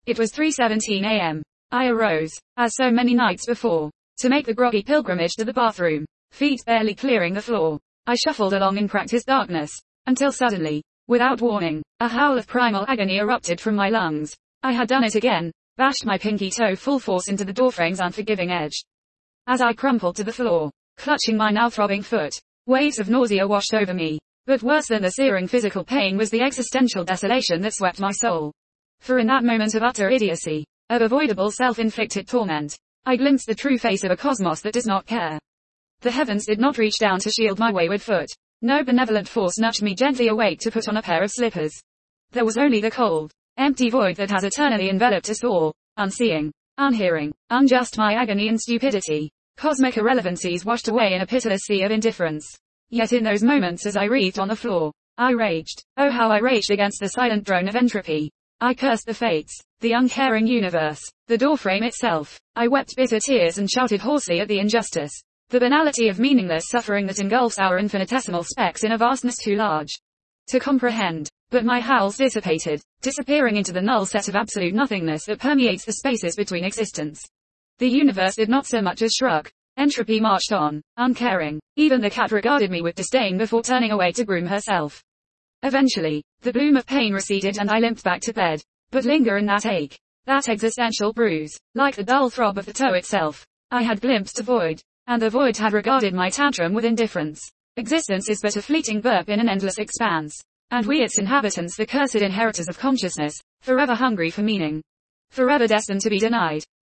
It was 3:17 a.m. I arose, as so many nights before, to make the groggy pilgrimage to the bathroom, feet barely clearing the floor. I shuffled along in practiced darkness, until suddenly, without warning, a howl of primal agony erupted from my lungs. I had done it again, bashed my pinky toe full force into the doorframe's unforgiving edge. As I crumpled to the floor, clutching my now throbbing foot, waves of nausea washed over me. But worse than the searing physical pain was the existential desolation that swept my soul. For in that moment of utter idiocy, of avoidable self-inflicted torment, I glimpsed the true face of a cosmos that does not care. The heavens did not reach down to shield my wayward foot. No benevolent force nudged me gently awake to put on a pair of slippers. There was only the cold, empty void that has eternally enveloped us all, unseeing, unhearing, unjust my agony and stupidity. Cosmic irrelevancies washed away in a pitiless sea of indifference. Yet in those moments as I wreathed on the floor, I raged. Oh how I raged against the silent drone of entropy. I cursed the fates, the uncaring universe, the doorframe itself. I wept bitter tears and shouted hoarsely at the injustice, the banality of meaningless suffering that engulfs our infinitesimal specks in a vastness too large to comprehend. But my howls dissipated, disappearing into the null set of absolute nothingness that permeates the spaces between existence. The universe did not so much as shrug. Entropy marched on, uncaring. Even the cat regarded me with disdain before turning away to groom herself. Eventually, the bloom of pain receded and I limped back to bed. But linger in that ache, that existential bruise, like the dull throb of the toe itself. I had glimpsed a void, and the void had regarded my tantrum with indifference. Existence is but a fleeting burp in an endless expanse, and we its inhabitants the cursed inheritors of consciousness, forever hungry for meaning, forever destined to be denied.